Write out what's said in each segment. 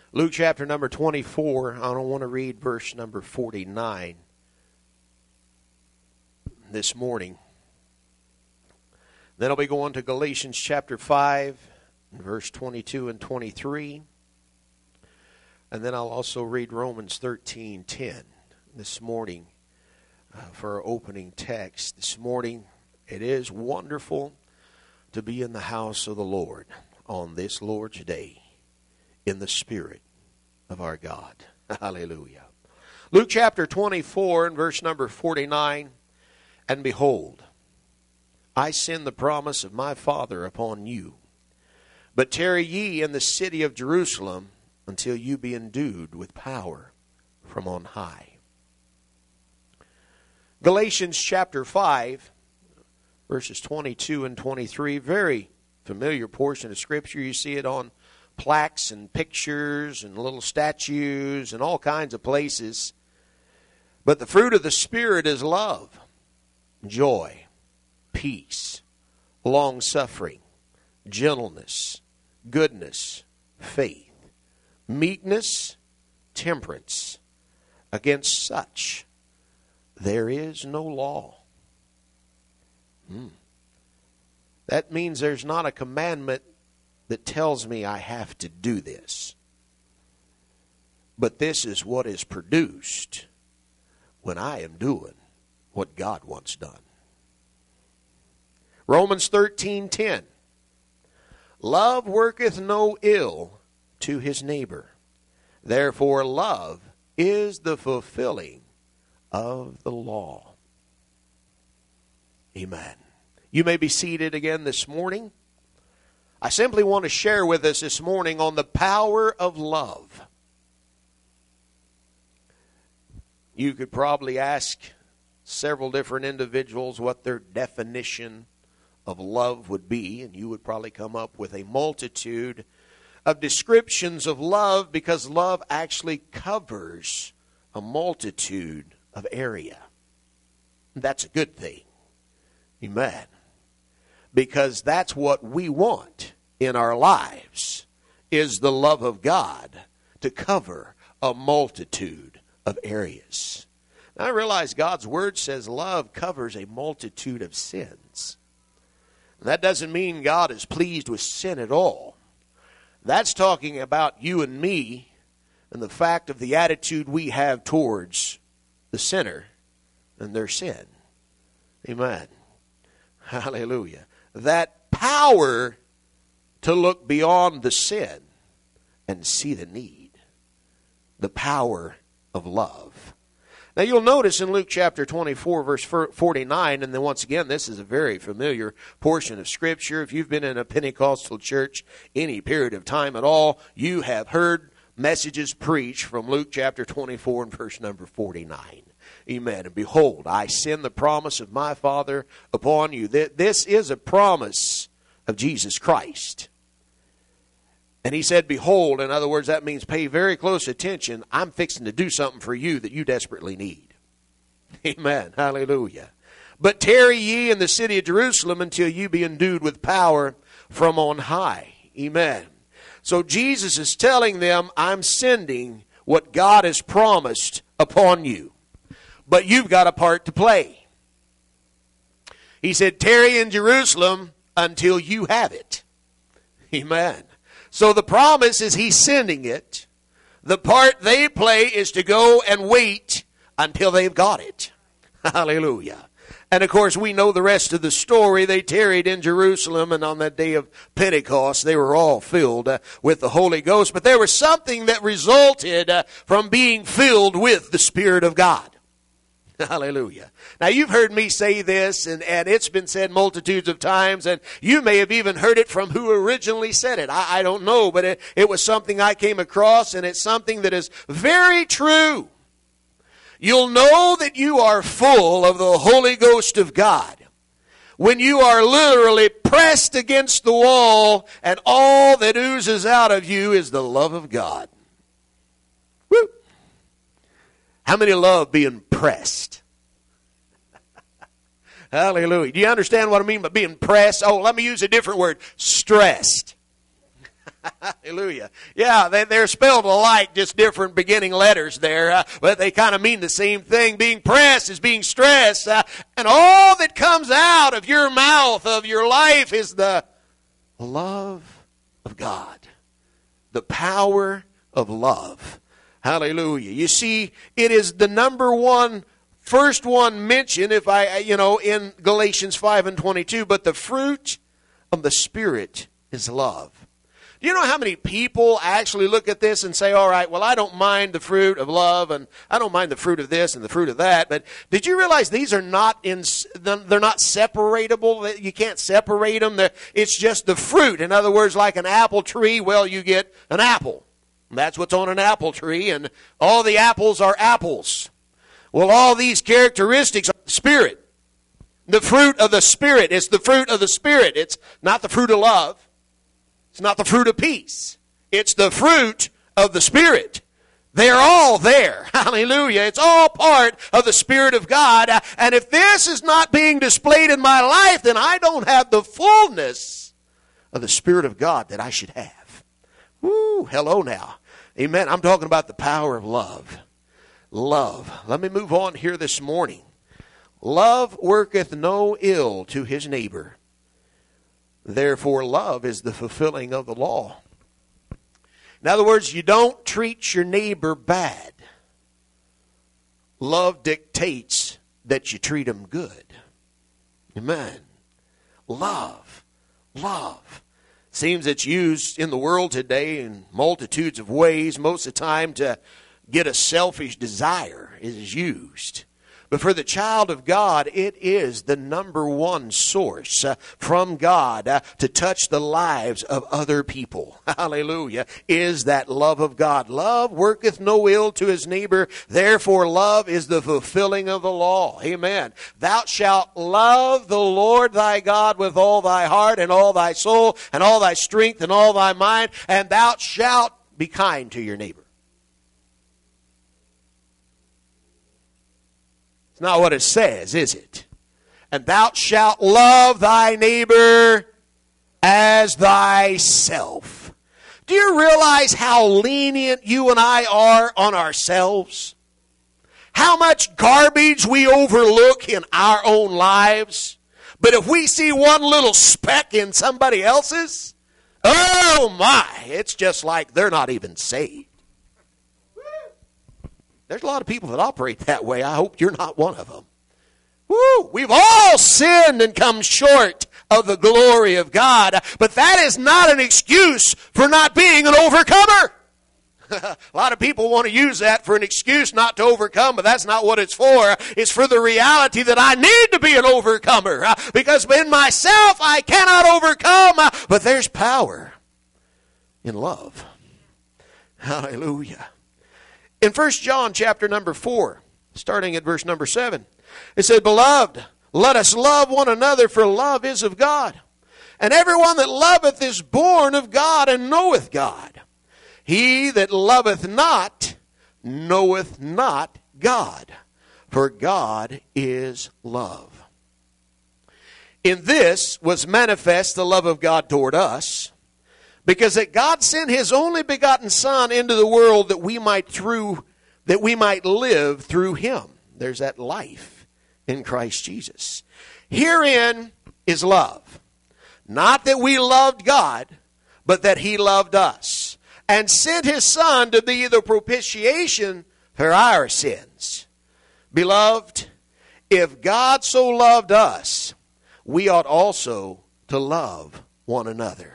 Luke chapter number 24, I don't want to read verse number 49 this morning. Then I'll be going to Galatians chapter 5, verse 22 and 23. And then I'll also read Romans 13:10 this morning for our opening text. This morning, it is wonderful to be in the house of the Lord on this Lord's Day in the Spirit of our God. Hallelujah. Luke chapter 24 and verse number 49. And behold, I send the promise of my Father upon you. But tarry ye in the city of Jerusalem until you be endued with power from on high. Galatians chapter 5, verses 22 and 23, very familiar portion of Scripture. You see it on plaques and pictures and little statues and all kinds of places. But the fruit of the Spirit is love, joy, peace, long-suffering, gentleness, goodness, faith, meekness, temperance. Against such there is no law. That means there's not a commandment that tells me I have to do this. But this is what is produced when I am doing what God wants done. Romans 13:10. Love worketh no ill to his neighbor. Therefore love is the fulfilling of the law. Amen. You may be seated again this morning. I simply want to share with us this morning on the power of love. You could probably ask several different individuals what their definition of love would be, and you would probably come up with a multitude of descriptions of love, because love actually covers a multitude of area. That's a good thing. Amen. Because that's what we want in our lives, is the love of God to cover a multitude of areas. Now, I realize God's Word says love covers a multitude of sins. That doesn't mean God is pleased with sin at all. That's talking about you and me and the fact of the attitude we have towards the sinner and their sin. Amen. Hallelujah. That power to look beyond the sin and see the need. The power of love. Now you'll notice in Luke chapter 24 verse 49, and then once again this is a very familiar portion of Scripture. If you've been in a Pentecostal church any period of time at all, you have heard messages preached from Luke chapter 24 and verse number 49. Amen. And behold, I send the promise of my Father upon you. This is a promise of Jesus Christ. And he said, behold, in other words, that means pay very close attention. I'm fixing to do something for you that you desperately need. Amen. Hallelujah. But tarry ye in the city of Jerusalem until you be endued with power from on high. Amen. So Jesus is telling them, I'm sending what God has promised upon you. But you've got a part to play. He said, tarry in Jerusalem until you have it. Amen. So the promise is he's sending it. The part they play is to go and wait until they've got it. Hallelujah. And of course we know the rest of the story. They tarried in Jerusalem, and on that day of Pentecost they were all filled with the Holy Ghost. But there was something that resulted from being filled with the Spirit of God. Hallelujah. Now you've heard me say this, and it's been said multitudes of times, and you may have even heard it from who originally said it. I don't know, but it was something I came across, and it's something that is very true. You'll know that you are full of the Holy Ghost of God when you are literally pressed against the wall, and all that oozes out of you is the love of God. Woo! How many love being pressed? Hallelujah. Do you understand what I mean by being pressed? Oh, let me use a different word. Stressed. Hallelujah. Yeah, they're spelled alike, just different beginning letters there, but they kind of mean the same thing. Being pressed is being stressed, and all that comes out of your mouth, of your life, is the love of God. The power of love. Hallelujah. You see, it is the first one mentioned, in Galatians 5:22, but the fruit of the Spirit is love. Do you know how many people actually look at this and say, all right, well, I don't mind the fruit of love, and I don't mind the fruit of this and the fruit of that, but did you realize these are they're not separatable? You can't separate them. It's just the fruit. In other words, like an apple tree, well, you get an apple. That's what's on an apple tree, and all the apples are apples. Well, all these characteristics are the Spirit. The fruit of the Spirit. It's the fruit of the Spirit. It's not the fruit of love. It's not the fruit of peace. It's the fruit of the Spirit. They're all there. Hallelujah. It's all part of the Spirit of God. And if this is not being displayed in my life, then I don't have the fullness of the Spirit of God that I should have. Woo, hello now. Amen. I'm talking about the power of love. Love. Let me move on here this morning. Love worketh no ill to his neighbor. Therefore, love is the fulfilling of the law. In other words, you don't treat your neighbor bad. Love dictates that you treat him good. Amen. Love. Love. Seems it's used in the world today in multitudes of ways. Most of the time to get a selfish desire is used. But for the child of God, it is the number one source from God to touch the lives of other people. Hallelujah. Is that love of God. Love worketh no ill to his neighbor. Therefore, love is the fulfilling of the law. Amen. Thou shalt love the Lord thy God with all thy heart and all thy soul and all thy strength and all thy mind, and thou shalt be kind to your neighbor. Not what it says, is it? And thou shalt love thy neighbor as thyself. Do you realize how lenient you and I are on ourselves? How much garbage we overlook in our own lives? But if we see one little speck in somebody else's, oh my, it's just like they're not even saved. There's a lot of people that operate that way. I hope you're not one of them. Woo! We've all sinned and come short of the glory of God. But that is not an excuse for not being an overcomer. A lot of people want to use that for an excuse not to overcome, but that's not what it's for. It's for the reality that I need to be an overcomer. Because in myself I cannot overcome. But there's power in love. Hallelujah. In 1 John chapter number 4, starting at verse number 7, it said, Beloved, let us love one another, for love is of God. And everyone that loveth is born of God and knoweth God. He that loveth not knoweth not God, for God is love. In this was manifest the love of God toward us, because that God sent his only begotten Son into the world that we might live through him. There's that life in Christ Jesus. Herein is love. Not that we loved God, but that he loved us, and sent his Son to be the propitiation for our sins. Beloved, if God so loved us, we ought also to love one another.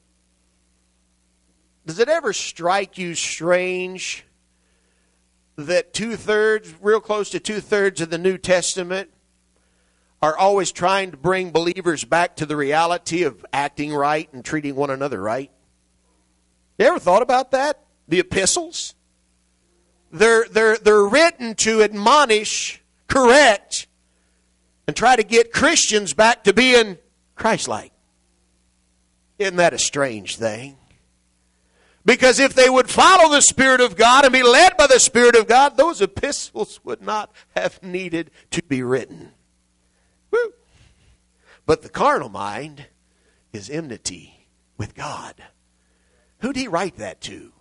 Does it ever strike you strange that real close to two-thirds of the New Testament are always trying to bring believers back to the reality of acting right and treating one another right? You ever thought about that? The epistles? They're written to admonish, correct, and try to get Christians back to being Christ-like. Isn't that a strange thing? Because if they would follow the Spirit of God and be led by the Spirit of God, those epistles would not have needed to be written. Woo. But the carnal mind is enmity with God. Who did he write that to?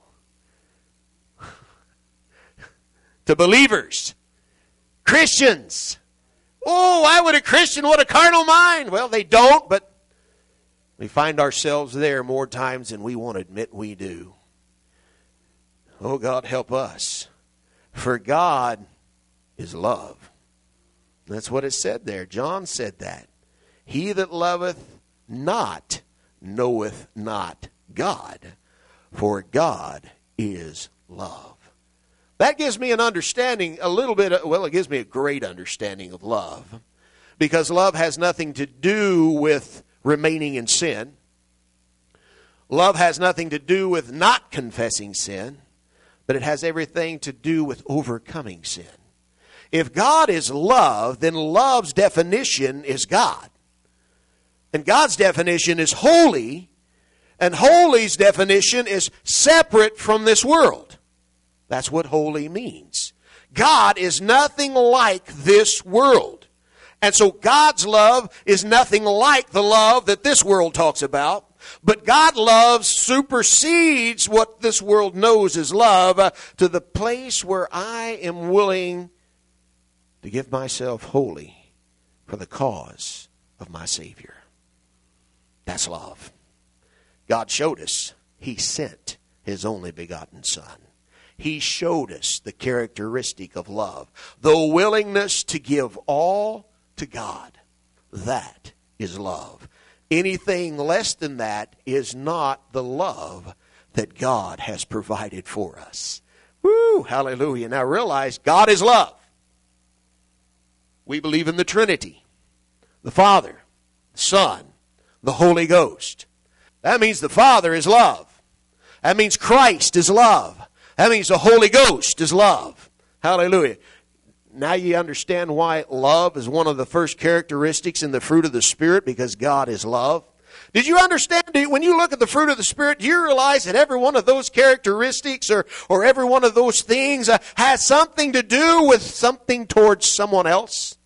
To believers. Christians. Oh, why would a Christian want a carnal mind? Well, they don't, but we find ourselves there more times than we want to admit we do. Oh, God, help us. For God is love. That's what it said there. John said that. He that loveth not knoweth not God, for God is love. That gives me an understanding, it gives me a great understanding of love. Because love has nothing to do with remaining in sin. Love has nothing to do with not confessing sin. But it has everything to do with overcoming sin. If God is love, then love's definition is God. And God's definition is holy. And holy's definition is separate from this world. That's what holy means. God is nothing like this world. And so God's love is nothing like the love that this world talks about. But God's love supersedes what this world knows as love to the place where I am willing to give myself wholly for the cause of my Savior. That's love. God showed us. He sent His only begotten Son. He showed us the characteristic of love. The willingness to give all to God. That is love. Anything less than that is not the love that God has provided for us. Woo, hallelujah. Now realize God is love. We believe in the Trinity. The Father, the Son, the Holy Ghost. That means the Father is love. That means Christ is love. That means the Holy Ghost is love. Hallelujah. Now you understand why love is one of the first characteristics in the fruit of the Spirit, because God is love. Did you understand, when you look at the fruit of the Spirit, do you realize that every one of those characteristics or every one of those things has something to do with something towards someone else?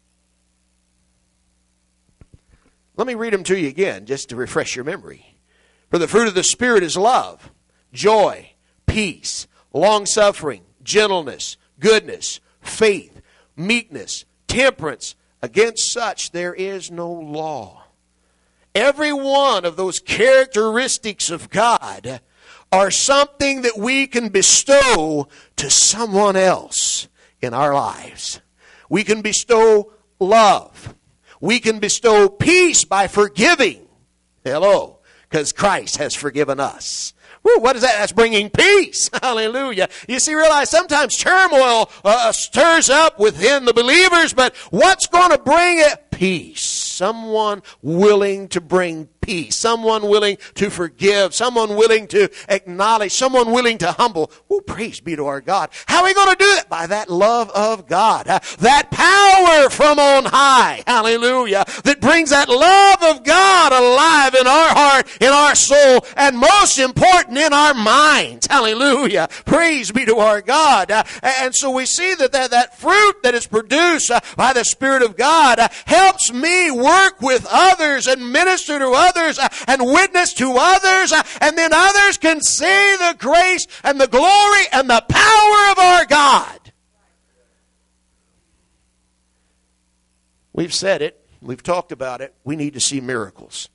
Let me read them to you again, just to refresh your memory. For the fruit of the Spirit is love, joy, peace, long-suffering, gentleness, goodness, faith, meekness, temperance. Against such there is no law. Every one of those characteristics of God are something that we can bestow to someone else in our lives. We can bestow love. We can bestow peace by forgiving. Hello, because Christ has forgiven us. Woo, what is that? That's bringing peace. Hallelujah. You see, realize sometimes turmoil stirs up within the believers, but what's going to bring it? Peace. Someone willing to bring peace. Someone willing to forgive. Someone willing to acknowledge. Someone willing to humble. Oh, praise be to our God. How are we going to do it? By that love of God. That power from on high. Hallelujah. That brings that love of God alive in our heart, in our soul, and most important, in our minds. Hallelujah. Praise be to our God. And so we see that fruit that is produced by the Spirit of God helps me work with others and minister to others and witness to others, and then others can see the grace and the glory and the power of our God. We've said it. We've talked about it. We need to see miracles.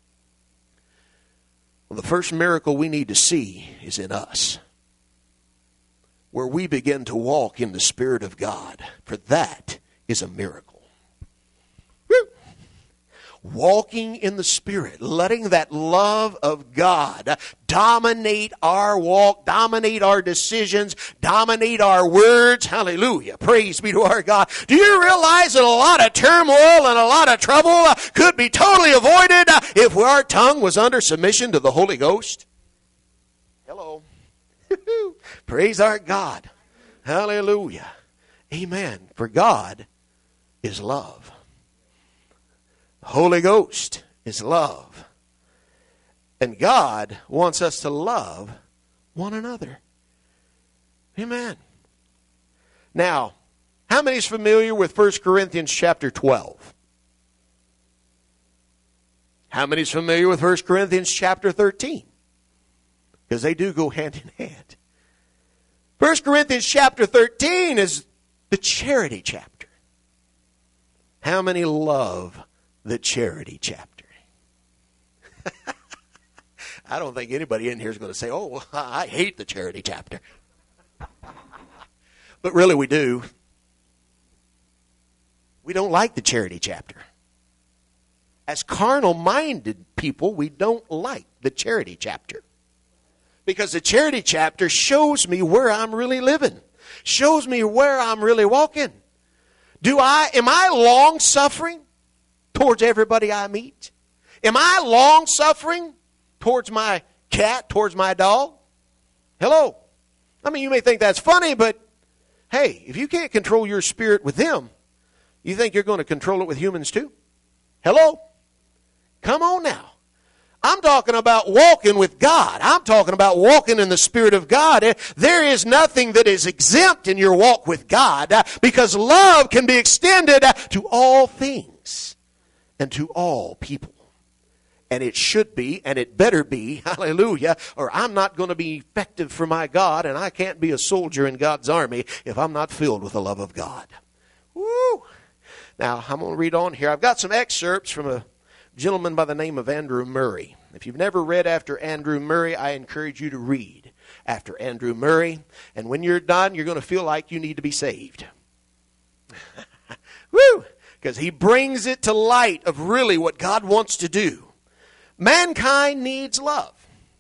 Well, the first miracle we need to see is in us, where we begin to walk in the Spirit of God, for that is a miracle. Walking in the Spirit, letting that love of God dominate our walk, dominate our decisions, dominate our words. Hallelujah. Praise be to our God. Do you realize that a lot of turmoil and a lot of trouble could be totally avoided if our tongue was under submission to the Holy Ghost? Hello. Praise our God. Hallelujah. Amen. For God is love. Holy Ghost is love. And God wants us to love one another. Amen. Now, how many is familiar with 1 Corinthians chapter 12? How many is familiar with 1 Corinthians chapter 13? because they do go hand in hand. 1 Corinthians chapter 13 is the charity chapter. How many love the charity chapter? I don't think anybody in here is going to say, oh, I hate the charity chapter. But really we do. We don't like the charity chapter. As carnal-minded people, we don't like the charity chapter. Because the charity chapter shows me where I'm really living. Shows me where I'm really walking. Am I long-suffering towards everybody I meet? Am I long-suffering towards my cat, towards my dog? Hello. I mean, you may think that's funny, but hey, if you can't control your spirit with them, you think you're going to control it with humans too? Hello? Come on now. I'm talking about walking with God. I'm talking about walking in the Spirit of God. There is nothing that is exempt in your walk with God because love can be extended to all things and to all people. And it should be, and it better be, hallelujah, or I'm not going to be effective for my God, and I can't be a soldier in God's army if I'm not filled with the love of God. Woo! Now, I'm going to read on here. I've got some excerpts from a gentleman by the name of Andrew Murray. If you've never read after Andrew Murray, I encourage you to read after Andrew Murray. And when you're done, you're going to feel like you need to be saved. Woo! Because he brings it to light of really what God wants to do. Mankind needs love.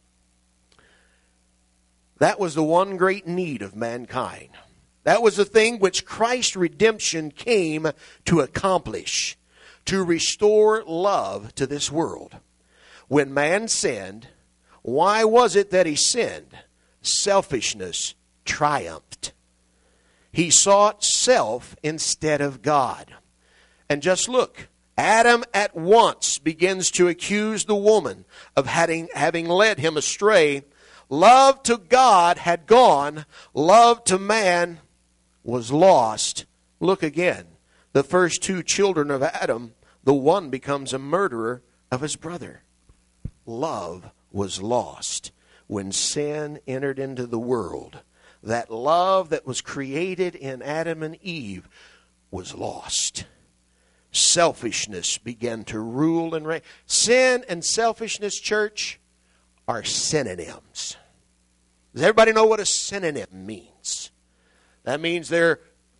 That was the one great need of mankind. That was the thing which Christ's redemption came to accomplish. To restore love to this world. When man sinned, why was it that he sinned? Selfishness triumphed. He sought self instead of God. And just look, Adam at once begins to accuse the woman of having led him astray. Love to God had gone. Love to man was lost. Look again. The first two children of Adam, the one becomes a murderer of his brother. Love was lost when sin entered into the world. That love that was created in Adam and Eve was lost. Selfishness began to rule and reign. Sin and selfishness, church, are synonyms. Does everybody know what a synonym means? That means they're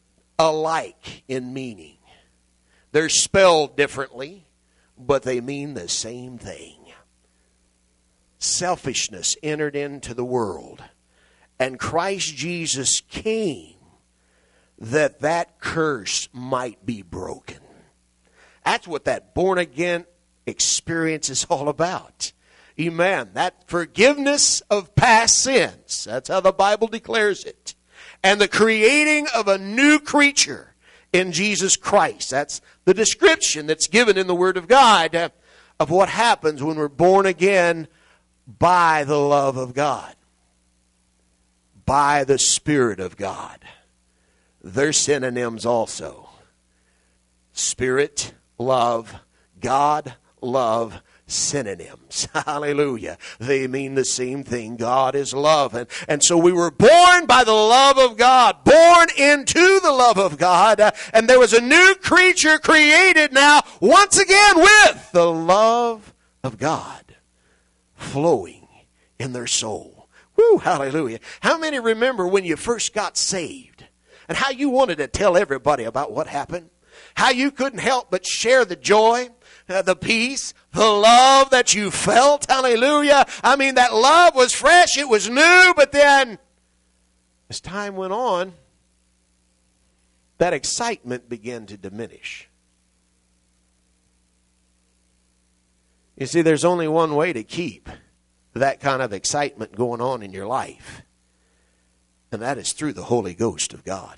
alike in meaning. They're spelled differently, but they mean the same thing. Selfishness entered into the world, and Christ Jesus came that curse might be broken. That's what that born-again experience is all about. Amen. That forgiveness of past sins. That's how the Bible declares it. And the creating of a new creature in Jesus Christ. That's the description that's given in the Word of God of what happens when we're born again by the love of God. By the Spirit of God. They're synonyms also. Spirit, love, God, love, synonyms. Hallelujah. They mean the same thing. God is love. And so we were born by the love of God. Born into the love of God. And there was a new creature created now once again with the love of God flowing in their soul. Woo, hallelujah. How many remember when you first got saved and how you wanted to tell everybody about what happened? How you couldn't help but share the joy, the peace, the love that you felt. Hallelujah. I mean, that love was fresh. It was new. But then, as time went on, that excitement began to diminish. You see, there's only one way to keep that kind of excitement going on in your life. And that is through the Holy Ghost of God.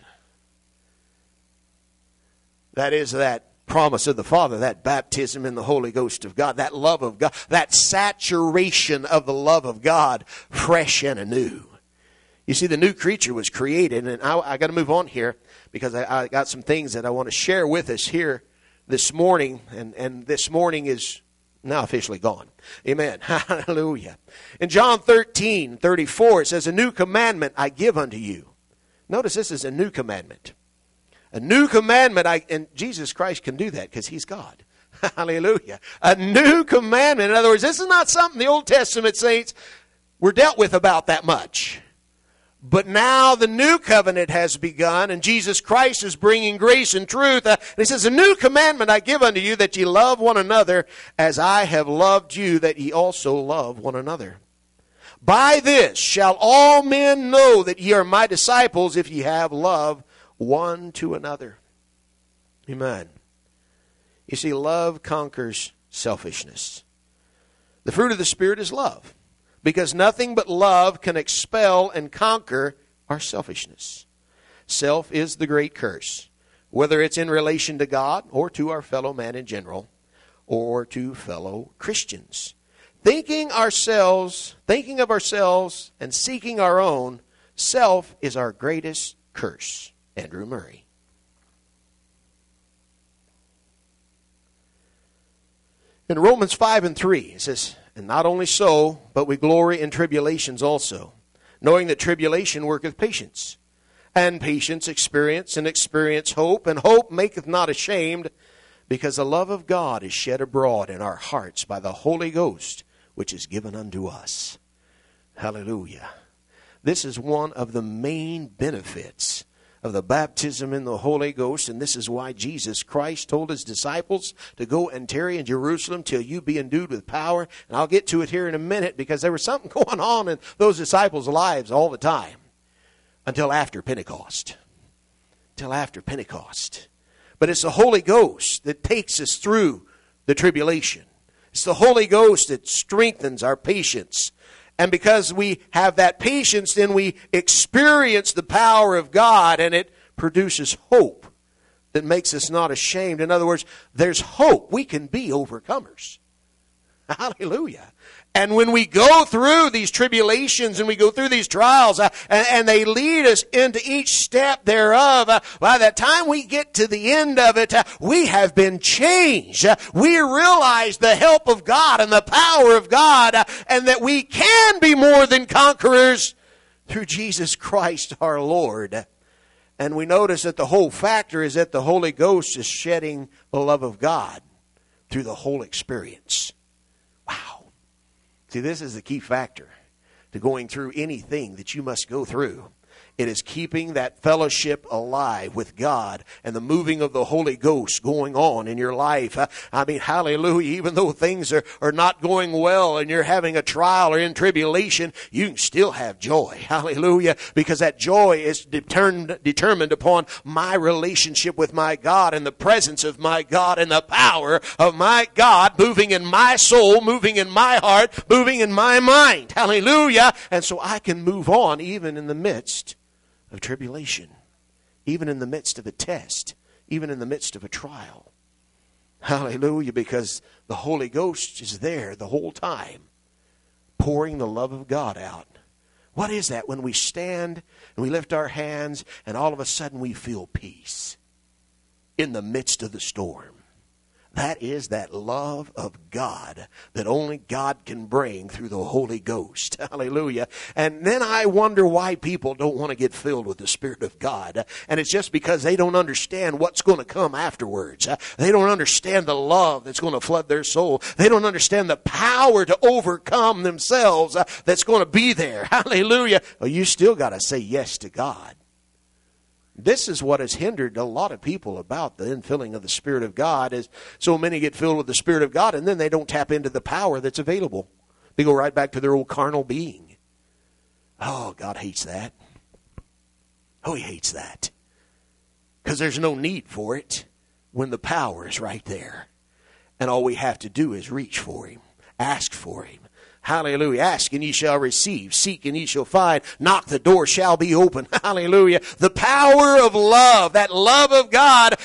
That is that promise of the Father, that baptism in the Holy Ghost of God, that love of God, that saturation of the love of God, fresh and anew. You see, the new creature was created, and I got to move on here because I got some things that I want to share with us here this morning, and this morning is Now officially gone. Amen. Hallelujah. In John 13:34, it says, a new commandment I give unto you. Notice this is a new commandment. A new commandment, and Jesus Christ can do that because he's God. Hallelujah. A new commandment. In other words, this is not something the Old Testament saints were dealt with about that much. But now the new covenant has begun, and Jesus Christ is bringing grace and truth. And he says, a new commandment I give unto you, that ye love one another as I have loved you, that ye also love one another. By this shall all men know that ye are my disciples, if ye have love one to another. Amen. You see, love conquers selfishness. The fruit of the Spirit is love, because nothing but love can expel and conquer our selfishness. Self is the great curse, whether it's in relation to God or to our fellow man in general, or to fellow Christians. Thinking of ourselves and seeking our own, self is our greatest curse. Andrew Murray. In Romans 5:3, it says, and not only so, but we glory in tribulations also, knowing that tribulation worketh patience, and patience experience, and experience hope, and hope maketh not ashamed, because the love of God is shed abroad in our hearts by the Holy Ghost, which is given unto us. Hallelujah. This is one of the main benefits of the baptism in the Holy Ghost, and this is why Jesus Christ told his disciples to go and tarry in Jerusalem till you be endued with power. And I'll get to it here in a minute, because there was something going on in those disciples' lives all the time until after Pentecost. Till after Pentecost. But it's the Holy Ghost that takes us through the tribulation. It's the Holy Ghost that strengthens our patience. And because we have that patience, then we experience the power of God, and it produces hope that makes us not ashamed. In other words, there's hope. We can be overcomers. Hallelujah. And when we go through these tribulations and we go through these trials, and they lead us into each step thereof, by the time we get to the end of it, we have been changed. We realize the help of God and the power of God, and that we can be more than conquerors through Jesus Christ our Lord. And we notice that the whole factor is that the Holy Ghost is shedding the love of God through the whole experience. Wow. See, this is the key factor to going through anything that you must go through. It is keeping that fellowship alive with God and the moving of the Holy Ghost going on in your life. I mean, hallelujah, even though things are not going well and you're having a trial or in tribulation, you can still have joy. Hallelujah, because that joy is determined upon my relationship with my God and the presence of my God and the power of my God moving in my soul, moving in my heart, moving in my mind. Hallelujah. And so I can move on even in the midst of tribulation, even in the midst of a test, even in the midst of a trial. Hallelujah, because the Holy Ghost is there the whole time, pouring the love of God out. What is that when we stand and we lift our hands and all of a sudden we feel peace in the midst of the storm? That is that love of God that only God can bring through the Holy Ghost. Hallelujah. And then I wonder why people don't want to get filled with the Spirit of God. And it's just because they don't understand what's going to come afterwards. They don't understand the love that's going to flood their soul. They don't understand the power to overcome themselves that's going to be there. Hallelujah. Well, you still got to say yes to God. This is what has hindered a lot of people about the infilling of the Spirit of God, is so many get filled with the Spirit of God and then they don't tap into the power that's available. They go right back to their old carnal being. Oh, God hates that. Oh, He hates that. Because there's no need for it when the power is right there. And all we have to do is reach for Him, ask for Him. Hallelujah. Ask and ye shall receive. Seek and ye shall find. Knock, the door shall be open. Hallelujah. The power of love, that love of God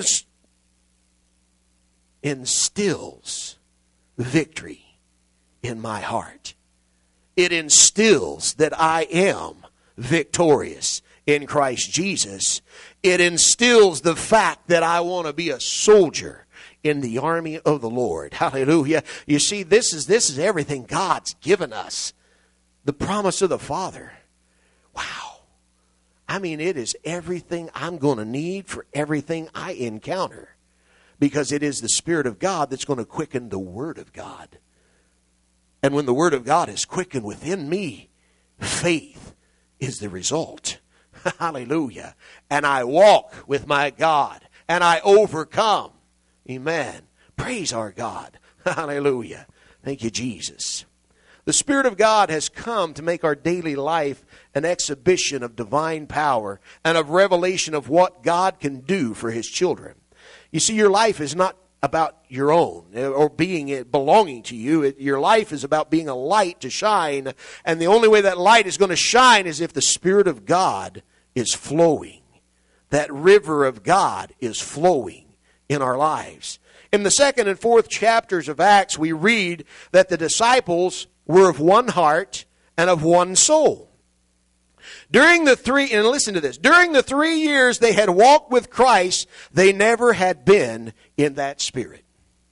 instills victory in my heart. It instills that I am victorious in Christ Jesus. It instills the fact that I want to be a soldier in the army of the Lord. Hallelujah. You see, this is everything God's given us. The promise of the Father. Wow. I mean, it is everything I'm going to need for everything I encounter. Because it is the Spirit of God that's going to quicken the Word of God. And when the Word of God is quickened within me, faith is the result. Hallelujah. And I walk with my God. And I overcome. Amen. Praise our God. Hallelujah. Thank you, Jesus. The Spirit of God has come to make our daily life an exhibition of divine power and of revelation of what God can do for His children. You see, your life is not about your own or belonging to you. Your life is about being a light to shine. And the only way that light is going to shine is if the Spirit of God is flowing. That river of God is flowing in our lives. In the 2nd and 4th chapters of Acts, we read that the disciples were of one heart and of one soul. During the 3 years they had walked with Christ, they never had been in that spirit.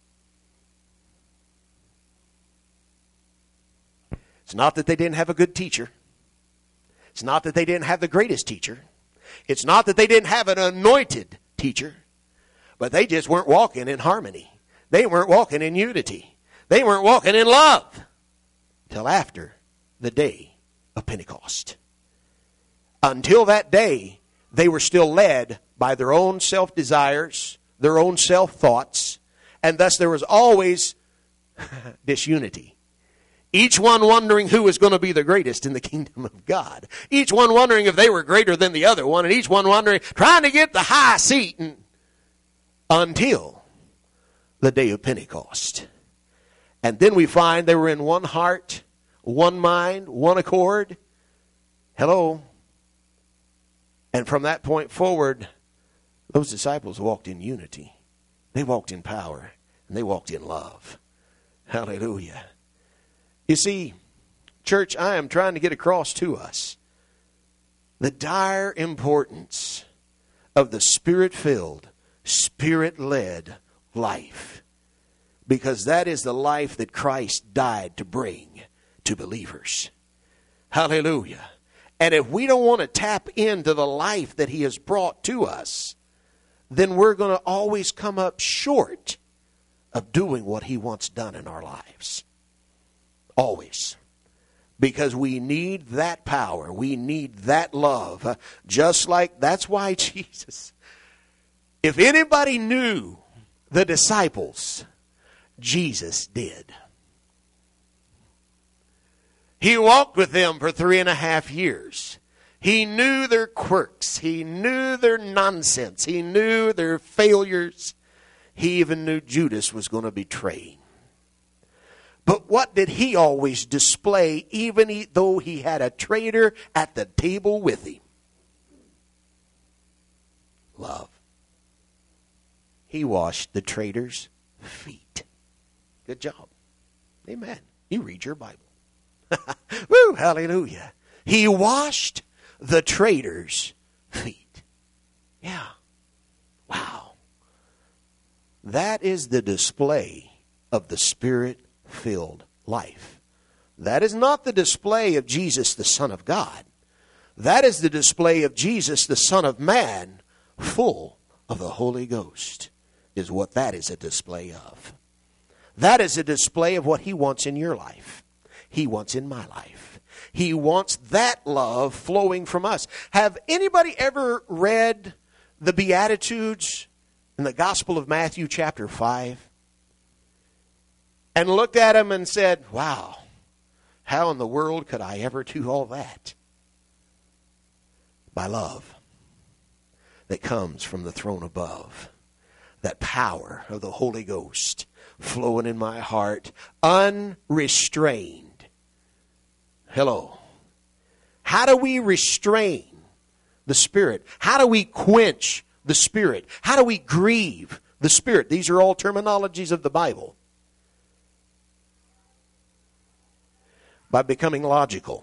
It's not that they didn't have a good teacher. It's not that they didn't have the greatest teacher. It's not that they didn't have an anointed teacher. But they just weren't walking in harmony. They weren't walking in unity. They weren't walking in love till after the day of Pentecost. Until that day, they were still led by their own self-desires, their own self-thoughts, and thus there was always disunity. Each one wondering who was going to be the greatest in the kingdom of God. Each one wondering if they were greater than the other one, and each one wondering, trying to get the high seat until the day of Pentecost. And then we find they were in one heart, one mind, one accord. Hello. And from that point forward, those disciples walked in unity. They walked in power. And they walked in love. Hallelujah. You see, church, I am trying to get across to us the dire importance of the Spirit-filled, Spirit-led life. Because that is the life that Christ died to bring to believers. Hallelujah. And if we don't want to tap into the life that He has brought to us, then we're going to always come up short of doing what He wants done in our lives. Always. Because we need that power. We need that love. Just like, that's why Jesus, if anybody knew the disciples, Jesus did. He walked with them for 3.5 years. He knew their quirks. He knew their nonsense. He knew their failures. He even knew Judas was going to betray him. But what did He always display, even though He had a traitor at the table with Him? Love. He washed the traitor's feet. Good job. Amen. You read your Bible. Woo, hallelujah. He washed the traitor's feet. Yeah. Wow. That is the display of the Spirit-filled life. That is not the display of Jesus, the Son of God. That is the display of Jesus, the Son of Man, full of the Holy Ghost, is what that is a display of. That is a display of what He wants in your life. He wants in my life. He wants that love flowing from us. Have anybody ever read the Beatitudes in the Gospel of Matthew chapter 5? And looked at them and said, wow, how in the world could I ever do all that? By love that comes from the throne above. That power of the Holy Ghost flowing in my heart, unrestrained. Hello. How do we restrain the Spirit? How do we quench the Spirit? How do we grieve the Spirit? These are all terminologies of the Bible. By becoming logical.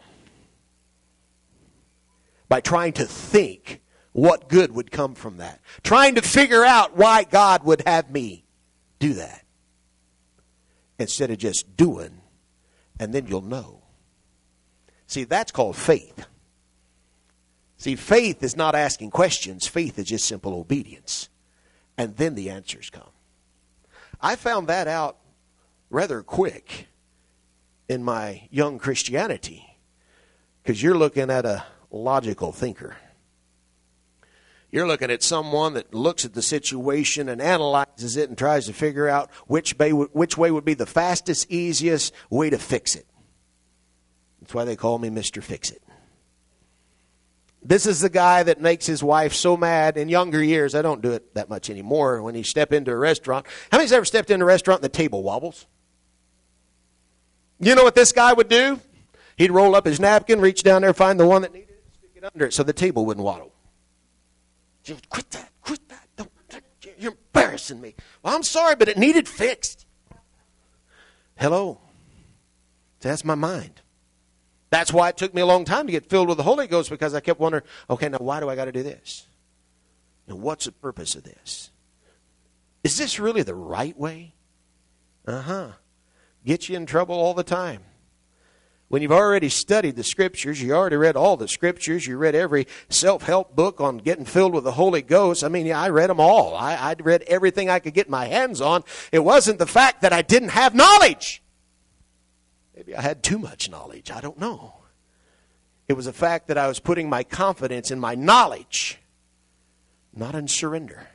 By trying to think what good would come from that. Trying to figure out why God would have me Do that. Instead of just doing, and then you'll know. See, that's called faith. See, faith is not asking questions. Faith is just simple obedience. And then the answers come. I found that out rather quick in my young Christianity, because you're looking at a logical thinker. You're looking at someone that looks at the situation and analyzes it and tries to figure out which way would be the fastest, easiest way to fix it. That's why they call me Mr. Fix-It. This is the guy that makes his wife so mad in younger years. I don't do it that much anymore. When you step into a restaurant. How many's ever stepped into a restaurant and the table wobbles? You know what this guy would do? He'd roll up his napkin, reach down there, find the one that needed it, stick it under it so the table wouldn't wobble. Quit that. Don't, you're embarrassing me. Well, I'm sorry, but it needed fixed. Hello. That's my mind. That's why it took me a long time to get filled with the Holy Ghost, because I kept wondering, okay, now why do I got to do this? And what's the purpose of this? Is this really the right way? Gets you in trouble all the time. When you've already studied the Scriptures, you already read all the Scriptures, you read every self-help book on getting filled with the Holy Ghost. I mean, I read them all. I read everything I could get my hands on. It wasn't the fact that I didn't have knowledge. Maybe I had too much knowledge. I don't know. It was the fact that I was putting my confidence in my knowledge, not in surrender.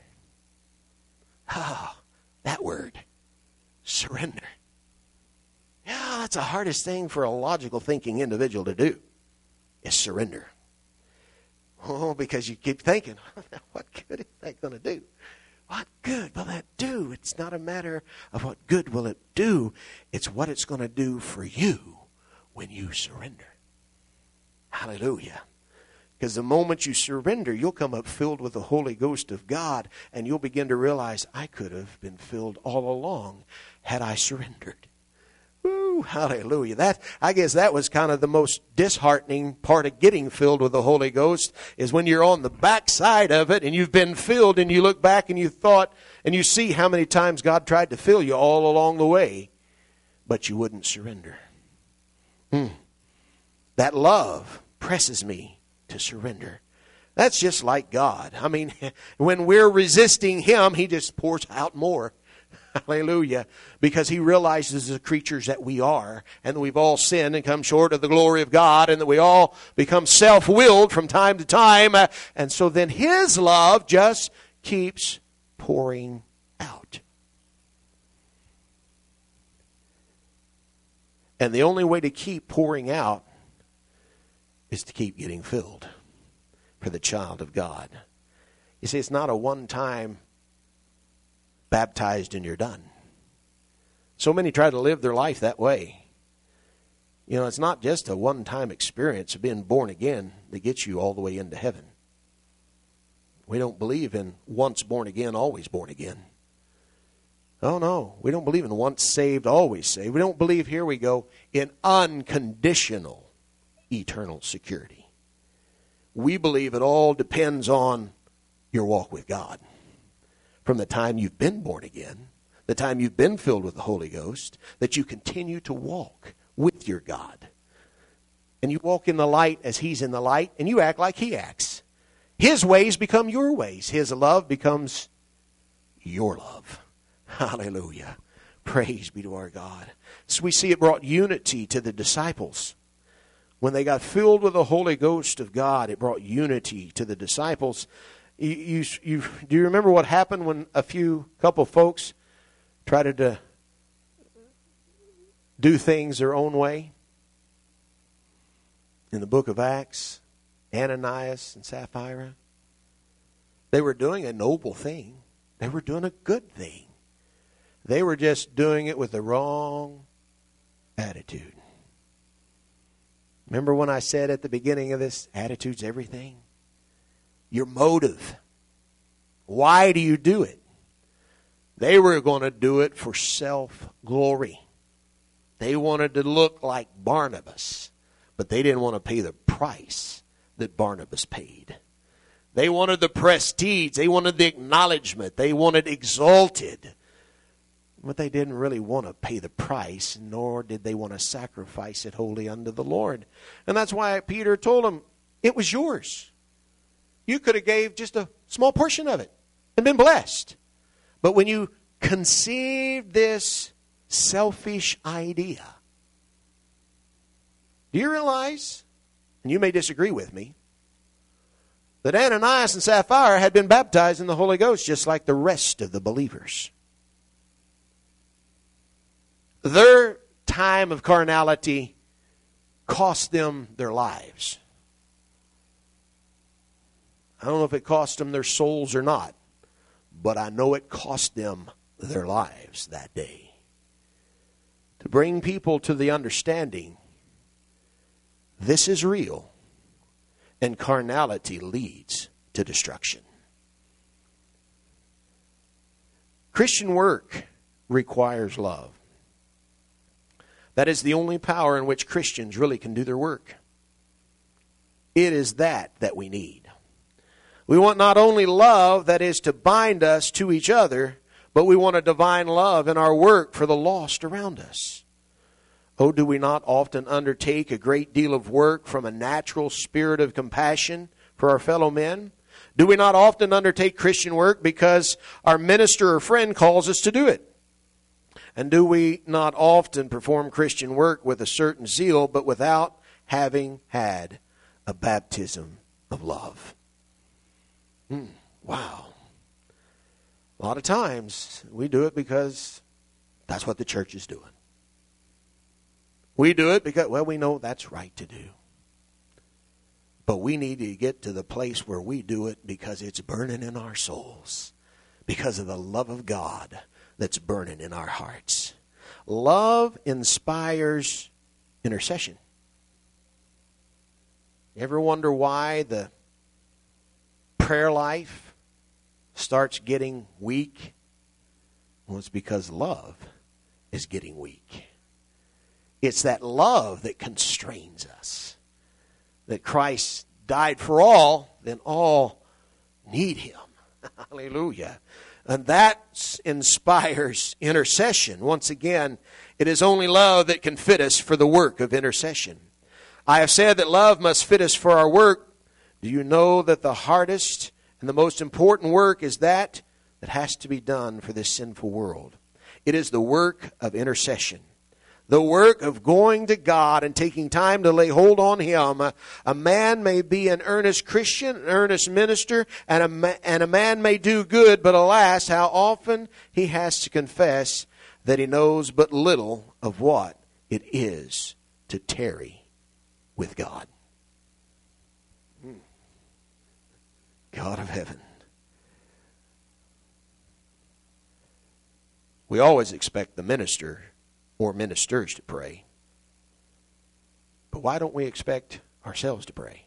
That word, surrender. Yeah, that's the hardest thing for a logical thinking individual to do, is surrender. Oh, because you keep thinking, what good is that going to do? What good will that do? It's not a matter of what good will it do. It's what it's going to do for you when you surrender. Hallelujah. Because the moment you surrender, you'll come up filled with the Holy Ghost of God, and you'll begin to realize, I could have been filled all along had I surrendered. Woo, hallelujah. I guess that was kind of the most disheartening part of getting filled with the Holy Ghost, is when you're on the backside of it and you've been filled and you look back and you thought and you see how many times God tried to fill you all along the way, but you wouldn't surrender. That love presses me to surrender. That's just like God. I mean, when we're resisting Him, He just pours out more. Hallelujah. Because He realizes the creatures that we are, and that we've all sinned and come short of the glory of God, and that we all become self-willed from time to time. And so then His love just keeps pouring out. And the only way to keep pouring out is to keep getting filled for the child of God. You see, it's not a one-time baptized and you're done. So many try to live their life that way. You know, it's not just a one-time experience of being born again that gets you all the way into heaven. We don't believe in once born again, always born again. Oh, no. We don't believe in once saved, always saved. We don't believe, here we go, in unconditional eternal security. We believe it all depends on your walk with God. From the time you've been born again, the time you've been filled with the Holy Ghost, that you continue to walk with your God. And you walk in the light as He's in the light, and you act like He acts. His ways become your ways. His love becomes your love. Hallelujah. Praise be to our God. So we see it brought unity to the disciples. When they got filled with the Holy Ghost of God, it brought unity to the disciples. Do you remember what happened when a couple folks tried to do things their own way? In the book of Acts, Ananias and Sapphira, they were doing a noble thing. They were doing a good thing. They were just doing it with the wrong attitude. Remember when I said at the beginning of this, attitude's everything? Your motive. Why do you do it? They were going to do it for self-glory. They wanted to look like Barnabas, but they didn't want to pay the price that Barnabas paid. They wanted the prestige. They wanted the acknowledgement. They wanted exalted. But they didn't really want to pay the price, nor did they want to sacrifice it wholly unto the Lord. And that's why Peter told them, it was yours. You could have gave just a small portion of it and been blessed. But when you conceived this selfish idea, do you realize, and you may disagree with me, that Ananias and Sapphira had been baptized in the Holy Ghost just like the rest of the believers? Their time of carnality cost them their lives. I don't know if it cost them their souls or not, but I know it cost them their lives that day. To bring people to the understanding, this is real, and carnality leads to destruction. Christian work requires love. That is the only power in which Christians really can do their work. It is that we need. We want not only love that is to bind us to each other, but we want a divine love in our work for the lost around us. Oh, do we not often undertake a great deal of work from a natural spirit of compassion for our fellow men? Do we not often undertake Christian work because our minister or friend calls us to do it? And do we not often perform Christian work with a certain zeal, but without having had a baptism of love? Wow. A lot of times we do it because that's what the church is doing. We do it because, well, we know that's right to do. But we need to get to the place where we do it because it's burning in our souls, because of the love of God that's burning in our hearts. Love inspires intercession. You ever wonder why the prayer life starts getting weak? Well, it's because love is getting weak. It's that love that constrains us. That Christ died for all, then all need Him. Hallelujah. And that inspires intercession. Once again, it is only love that can fit us for the work of intercession. I have said that love must fit us for our work. Do you know that the hardest and the most important work is that has to be done for this sinful world? It is the work of intercession. The work of going to God and taking time to lay hold on Him. A man may be an earnest Christian, an earnest minister, and a man may do good, but alas, how often he has to confess that he knows but little of what it is to tarry with God. God of heaven. We always expect the minister or ministers to pray. But why don't we expect ourselves to pray?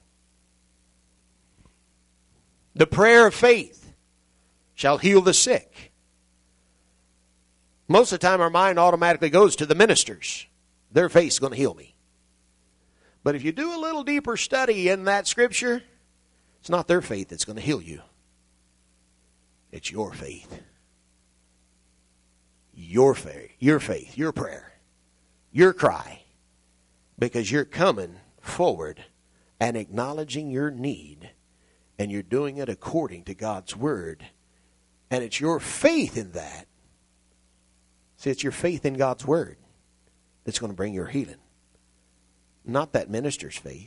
The prayer of faith shall heal the sick. Most of the time our mind automatically goes to the ministers. Their faith's going to heal me. But if you do a little deeper study in that scripture, it's not their faith that's going to heal you. It's your faith. Your faith, your prayer, your cry, because you're coming forward and acknowledging your need, and you're doing it according to God's word, and it's your faith in that. See, it's your faith in God's word that's going to bring your healing, not that minister's faith.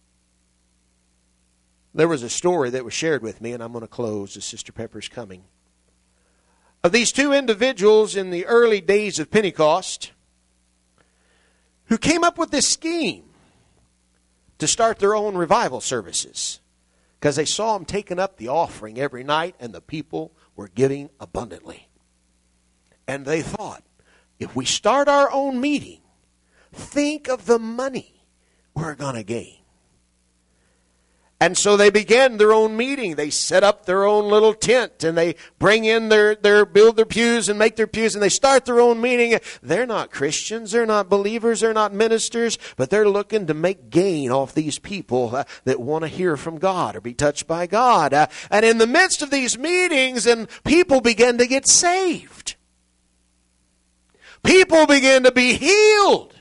There was a story that was shared with me, and I'm going to close as Sister Pepper's coming, of these two individuals in the early days of Pentecost who came up with this scheme to start their own revival services because they saw them taking up the offering every night and the people were giving abundantly. And they thought, if we start our own meeting, think of the money we're going to gain. And so they began their own meeting. They set up their own little tent and they bring in build their pews and make their pews and they start their own meeting. They're not Christians. They're not believers. They're not ministers, but they're looking to make gain off these people that want to hear from God or be touched by God. And in the midst of these meetings, and people began to get saved. People began to be healed.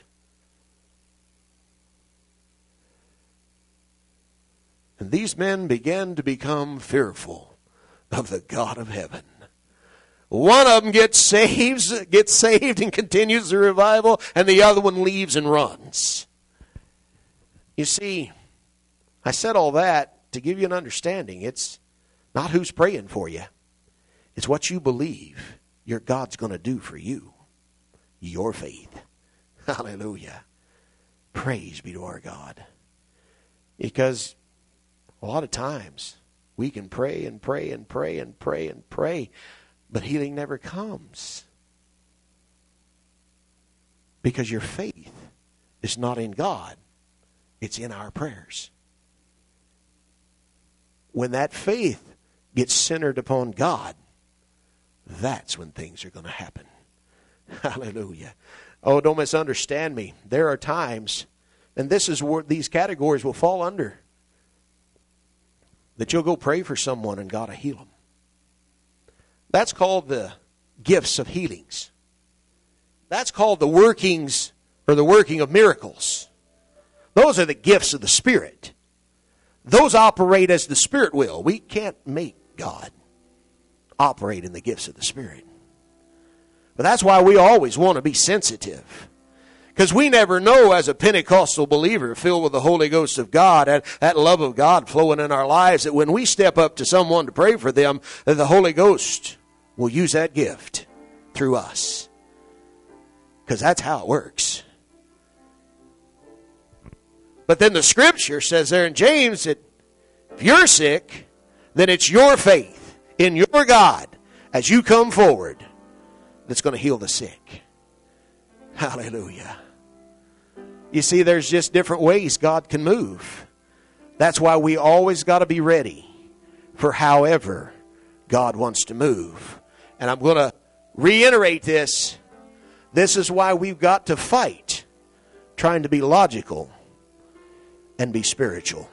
And these men began to become fearful of the God of heaven. One of them gets saved and continues the revival, and the other one leaves and runs. You see, I said all that to give you an understanding. It's not who's praying for you. It's what you believe your God's going to do for you. Your faith. Hallelujah. Praise be to our God. Because a lot of times we can pray and pray and pray and pray and pray, but healing never comes. Because your faith is not in God. It's in our prayers. When that faith gets centered upon God, that's when things are going to happen. Hallelujah. Oh, don't misunderstand me. There are times, and this is where these categories will fall under, that you'll go pray for someone and God will heal them. That's called the gifts of healings. That's called the workings or the working of miracles. Those are the gifts of the Spirit. Those operate as the Spirit will. We can't make God operate in the gifts of the Spirit. But that's why we always want to be sensitive. Because we never know, as a Pentecostal believer filled with the Holy Ghost of God, and that love of God flowing in our lives, that when we step up to someone to pray for them, that the Holy Ghost will use that gift through us. Because that's how it works. But then the Scripture says there in James that if you're sick, then it's your faith in your God as you come forward that's going to heal the sick. Hallelujah. You see, there's just different ways God can move. That's why we always got to be ready for however God wants to move. And I'm going to reiterate this. This is why we've got to fight trying to be logical and be spiritual.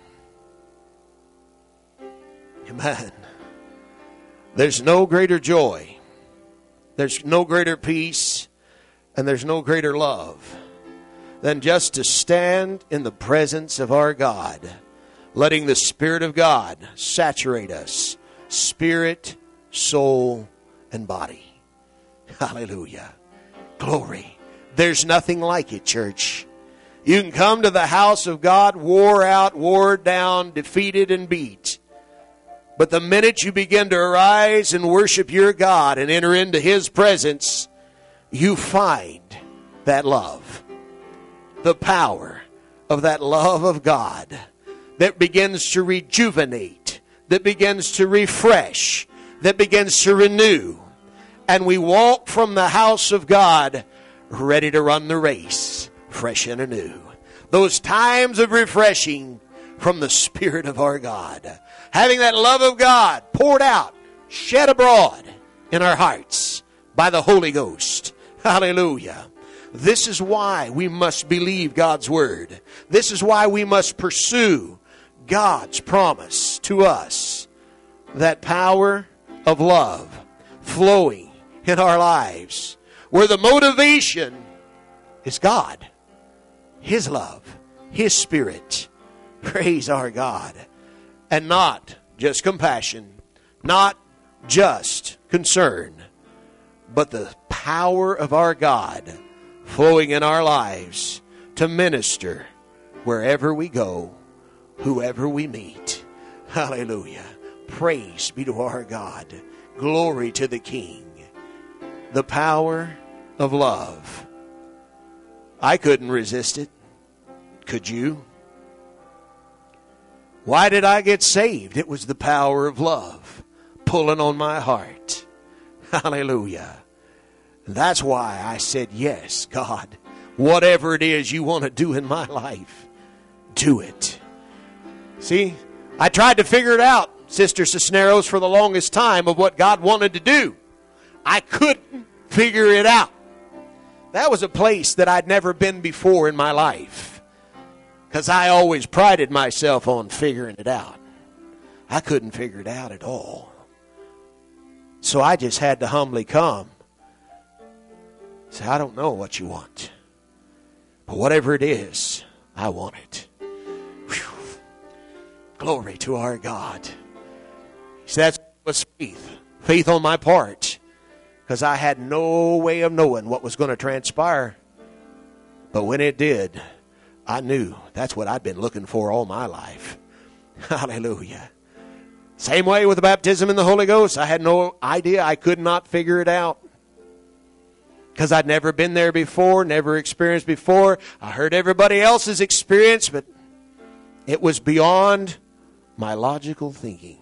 Amen. There's no greater joy. There's no greater peace. And there's no greater love than just to stand in the presence of our God, letting the Spirit of God saturate us, spirit, soul, and body. Hallelujah. Glory. There's nothing like it, church. You can come to the house of God wore out, wore down, defeated, and beat. But the minute you begin to arise and worship your God and enter into His presence, you find that love. The power of that love of God that begins to rejuvenate, that begins to refresh, that begins to renew. And we walk from the house of God ready to run the race, fresh and anew. Those times of refreshing from the Spirit of our God. Having that love of God poured out, shed abroad in our hearts by the Holy Ghost. Hallelujah. This is why we must believe God's word. This is why we must pursue God's promise to us. That power of love flowing in our lives. Where the motivation is God. His love. His Spirit. Praise our God. And not just compassion. Not just concern. But the power of our God flowing in our lives to minister wherever we go, whoever we meet. Hallelujah. Praise be to our God. Glory to the King. The power of love. I couldn't resist it. Could you? Why did I get saved? It was the power of love pulling on my heart. Hallelujah. That's why I said, yes, God, whatever it is you want to do in my life, do it. See, I tried to figure it out, Sister Cisneros, for the longest time of what God wanted to do. I couldn't figure it out. That was a place that I'd never been before in my life, because I always prided myself on figuring it out. I couldn't figure it out at all. So I just had to humbly come. Say, I don't know what you want. But whatever it is, I want it. Whew. Glory to our God. See, that was faith. Faith on my part. Because I had no way of knowing what was going to transpire. But when it did, I knew that's what I'd been looking for all my life. Hallelujah. Same way with the baptism in the Holy Ghost. I had no idea. I could not figure it out. Because I'd never been there before, never experienced before. I heard everybody else's experience, but it was beyond my logical thinking.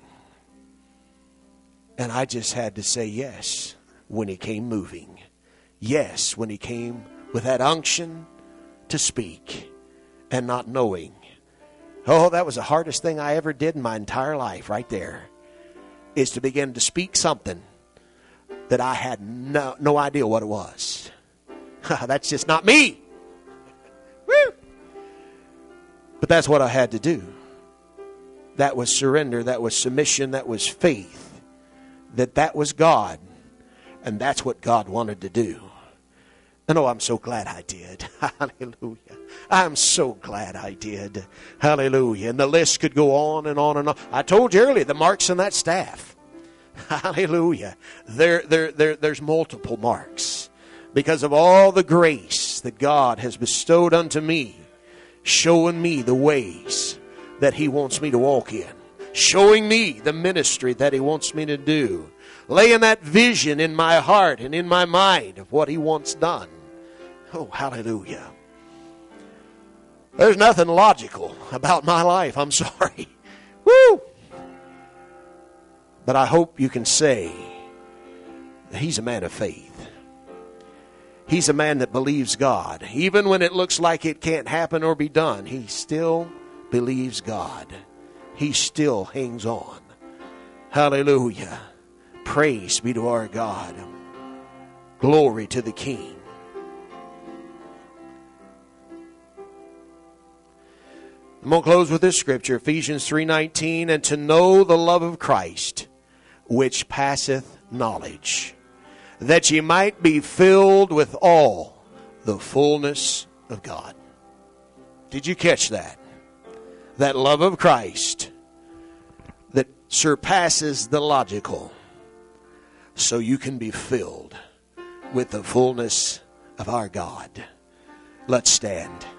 And I just had to say yes when he came moving. Yes, when he came with that unction to speak and not knowing. Oh, that was the hardest thing I ever did in my entire life right there. Is to begin to speak something that I had no idea what it was. That's just not me. Woo! But that's what I had to do. That was surrender. That was submission. That was faith. That was God. And that's what God wanted to do. And oh, I'm so glad I did. Hallelujah. I'm so glad I did. Hallelujah. And the list could go on and on and on. I told you earlier, the marks on that staff. Hallelujah. There's multiple marks. Because of all the grace that God has bestowed unto me. Showing me the ways that he wants me to walk in. Showing me the ministry that he wants me to do. Laying that vision in my heart and in my mind of what he wants done. Oh, hallelujah. There's nothing logical about my life. I'm sorry. Woo! But I hope you can say that he's a man of faith. He's a man that believes God. Even when it looks like it can't happen or be done, he still believes God. He still hangs on. Hallelujah. Praise be to our God. Glory to the King. I'm going to close with this scripture, Ephesians 3:19, and to know the love of Christ, which passeth knowledge, that ye might be filled with all the fullness of God. Did you catch that? That love of Christ that surpasses the logical, so you can be filled with the fullness of our God. Let's stand.